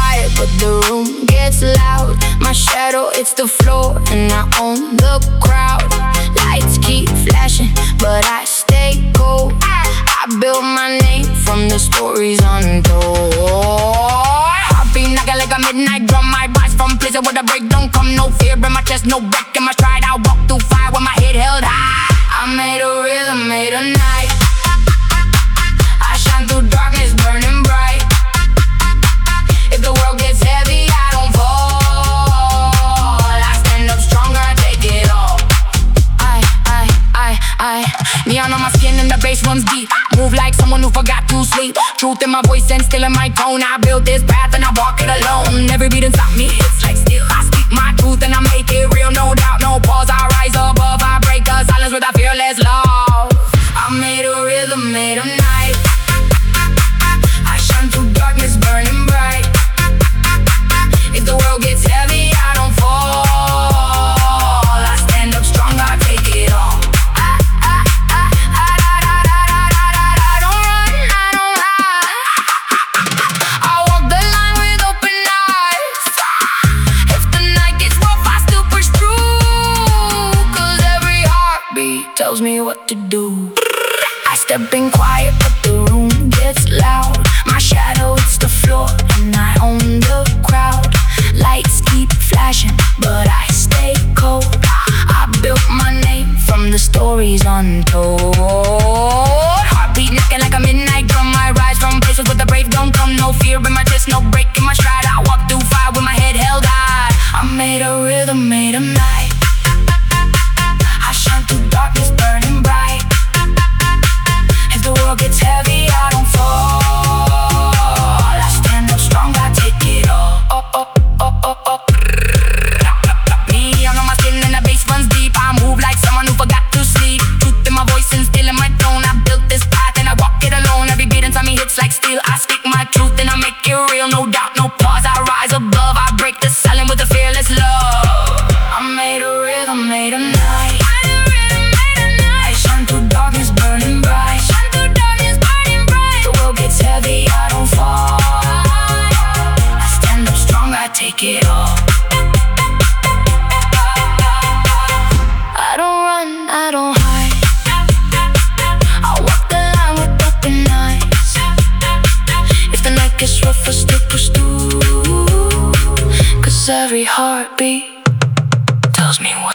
quiet, but the room gets loud. My shadow, it's the floor, and I own the crowd. Lights keep flashing, but I stay cold. I built my name from the stories untold. Heartbeat knocking like a midnight drum. My rise from places where the break don't come. No fear in my chest, no break in my stride. I walk through fire with my head held high. I made a rhythm, made a night. I shine through darkness, burning bright. If the world gets heavy, I don't fall. I stand up stronger, I take it all. Neon on my skin and the bass runs deep. Move like someone who forgot to sleep. Truth in my voice and still in my tone. I built this path and I walk it alone. Every beat inside me hits like steel. I speak my truth and I make it real. No doubt, no pause, I rise above. I break the silence with a fearless love. I made a rhythm, made a night. I shine through darkness, burning bright. If the world gets heavy, I don't fall. I stand up strong, I take it all. Tells me what to do. I step in quiet, but the room gets loud. My shadow, it's the floor, and I own the crowd. Lights keep flashing, but I stay cold. I built my name from the stories untold. Heartbeat knocking like a midnight drum. I rise from places where the brave don't come. No fear in my chest, no break in my stride. I walk through fire with my head held high. I made a rhythm, made a night. Darkness burning bright. If the world gets heavy, I don't fall. I stand up strong, I take it all. Me, I'm on my skin and the bass runs deep. I move like someone who forgot to sleep. Truth in my voice and still in my tone. I built this path and I walk it alone. Every beat inside me hits like steel. I speak my truth and I make it real. No doubt, no pause, I rise above. I break the silence with a fearless love. I made a rhythm, made a night. Darkness burning bright. Shine through darkness, burning bright. The world gets heavy, I don't fall. I stand up strong, I take it all. I don't run, I don't hide. I walk the line with open eyes. If the night gets rough, I still push through. 'Cause every heartbeat tells me what